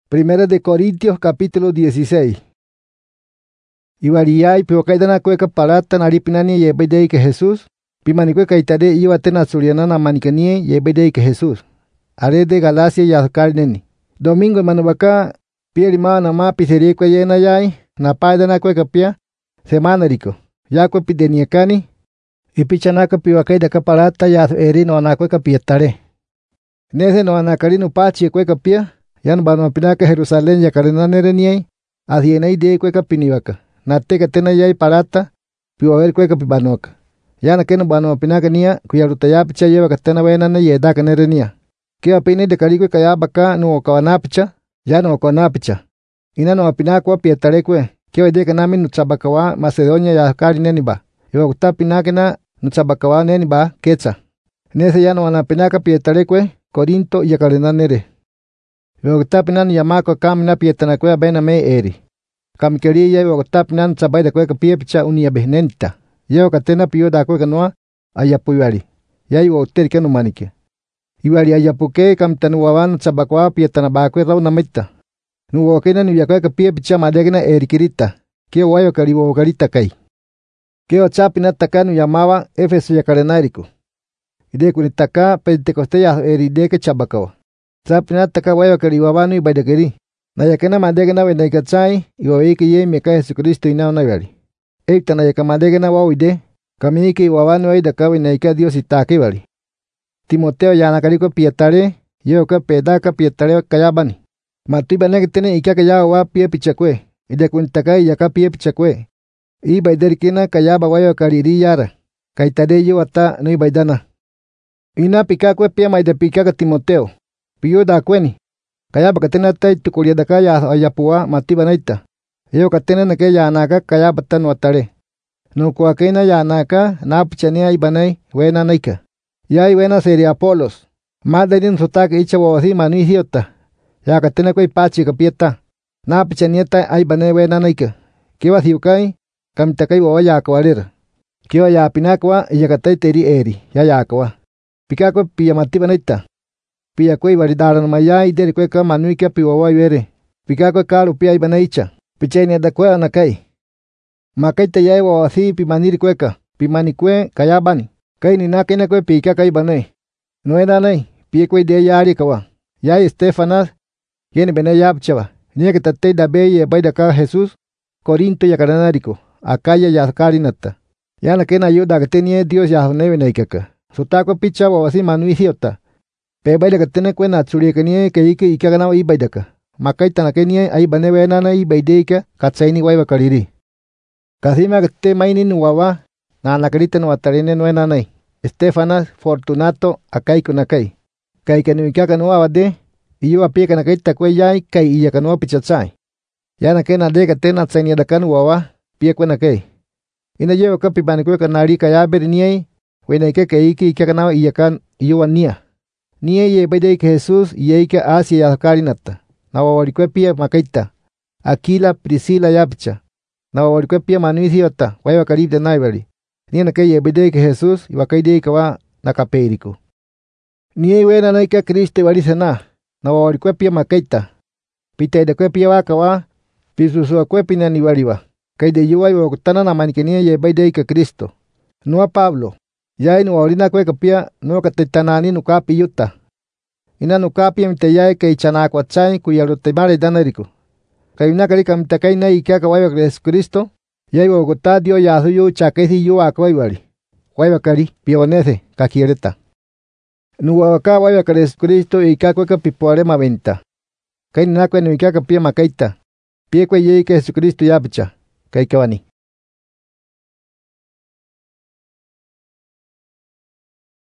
Primera de Corintios capítulo 16. Ibariyay piwakaydana kueka palata naripinani yebedei que Jesús. Pimanicueca itade iba tena surianana manicanie yebedei que Jesús. Are de Galacia yazcar neni. Domingo manubaka pierima nama piserique yena yay. Napaydana kueka pia. Semana rico. Yakwe pideniakani. Ipichanaka piwakaydaka palata yaz erino anacueca pietare. Nese no anacarino pachi kueka pia. Yan bano pinaka Jerusalén ya karenanere asienai de cueca pinivaca. Nateca tena yay parata, piwaver cueca pibanoca. Yana que no bano pinaka nia, cuya rutayapicha lleva catena venana y edaka nerenia. Que apine de carique cayabaca no cavanapicha, ya no conapicha. Ina no apinacua pietareque, que hoy de canami no chabacawa, Macedonia ya cari neniba. Iba gusta pinakena no chabacawa neniba, quecha. Nese ya no anapinaca pietareque, Corinto y karenanere. Wagtapinan yamako kamina pietana kuya bena me eri. Kamikeria wagtapinan sabay da kuya piepcha unia behnenta. Yeo katena pio da kuya noa ayapuyari. Yai wagteri kanu manike. Iwari ayapuke kamtanuawan sabakwa pietana bakwe raw namita. Nuwakena ni yakuya piepcha madegna eri kirita. Kio wayo kariwo karita kai. Kio chapina takanu yamaba Efeso yakarenariko. Ide kunitaka Pentecosteya eri deke chabakawa. Sapina taka wayo kariwabano y baidakeri. Nayakena madegena wendaikachai, iwawiki ye meka Jesucristo inao nayari. Eita nayaka madegena wawide, kamiki iwabano ay daka wendaika Dios itake bari. Timoteo yanakariko pietare, yoka pedaka pietare kayabani. Matuiba negetene ikaka yawa pie pichakwe, ide kunitakai yaka pie pichakwe. I baiderikina kayaba wayo kariri yara, kaitade yo ata no baidana. Ina pikakwe pia maide pikaka Timoteo. Piyo da kweni. Kaya bakatena tai tukulia da kaya ayapua matiba naita. Yo katena na kaya anaka kaya batan watare. No kuakena ya anaka na pichania ibanai wena naika. Yai wena seri Apolos. Madarin sotaka icha wawasi manu hiota. Ya katena kwe pachi kapieta. Na pichanieta ay banai wena naika. Kiwa thiukai kamitakai wawaya akwarira. Kiwa ya pinakwa iyakatai teri eri ya akwa. Pikakwa piya matiba naita. Pia kwe varidaran mayai deri kwe ka manuika piwawai were. Pika kwe karu pia ibanaicha. Pichainia da kwe anakai. Makaita yai wawasi pimaniri kwe ka. Pimani kwe kayabani. Kai ni nakena kwe pika kai banai. Noena nai. Pia kwe de yari kawa. Yai Stefanas. Yeni bene yapchava. Nia que tatei da beye baida ka Jesus. Corinto ya karanariko. Akaya ya karinata. Yana kena ayuda que tenía Dios ya neve naikaka. Sotako picha wawasi manuisiota. Pe baida katene kwena tsuri kenie ke iki ikagana i baidaka. Makaita na kenie ai banewe nana i baideika katsaini waiba kariri. Kasima kate mainin wawa na nakarita no atarene no nanai. Stefanas Fortunato akai kunakai. Kai kanu ikaka no awade iyo apika na kaita kwe yai kai iyaka no pichatsai. Yana kena de katena tsaini dakanu wawa pia kwena kai. Ina yewa kapi banikwe kanari kaya berniai wena ke iki ikagana iyakan iyo wania. Niye ye baidei que Jesús yeika Asia yakarinata. Nawawarikwe pia makaita. Aquila Priscila yapcha. Nawawarikwe pia manuisiota. Waiwa karib de naibari. Niye nake ye baidei que Jesús iwakaidei kawa nakapeiriko. Niye wena naika Cristo warisena. Nawawarikwe pia makaita. Pita idakwe pia wakawa. Pisusua kwe pina niwariwa. Kaide yuwa iwakutana na manikenia ye baidei que Cristo. Nua Pablo. Yai nuwarina kwe kapia no katetanani nukapi yuta. Ina nukapi mitayai kay chanakwa chay kuyarutemare danariko. Kay nakarika mitakai na ikaka waiwa Jesucristo. Yai wagota dio yasuyu chakesi yu akwaiwari. Waiwa kari pionese kakiereta. Nuwaka waiwa Jesucristo ikakwe kapipuare maventa. Kay nakwe no ikaka pia makaita. Pie kwe yei que Jesucristo yapicha. Kay kawani.